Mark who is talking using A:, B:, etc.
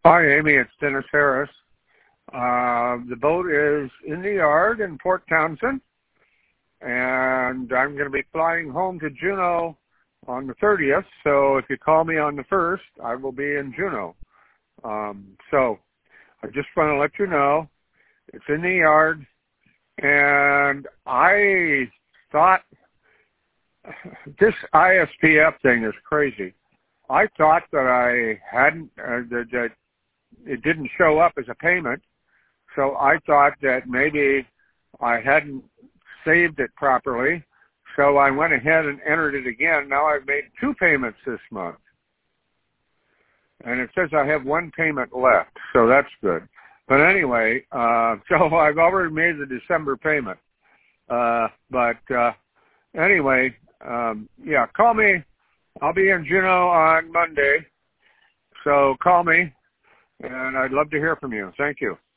A: Hi, Amy. It's Dennis Harris. The boat is in the yard in Port Townsend, and I'm going to be flying home to Juneau on the 30th. So if you call me on the 1st, I will be in Juneau. So I just want to let you know it's in the yard, and I thought this ISPF thing is crazy. I thought that I hadn't, that it didn't show up as a payment, so I thought that maybe I hadn't saved it properly, so I went ahead and entered it again. Now I've made 2 payments this month, and it says I have 1 payment left, so that's good. But anyway, so I've already made the December payment. Anyway, yeah, call me. I'll be in Juneau on Monday, so call me, and I'd love to hear from you. Thank you.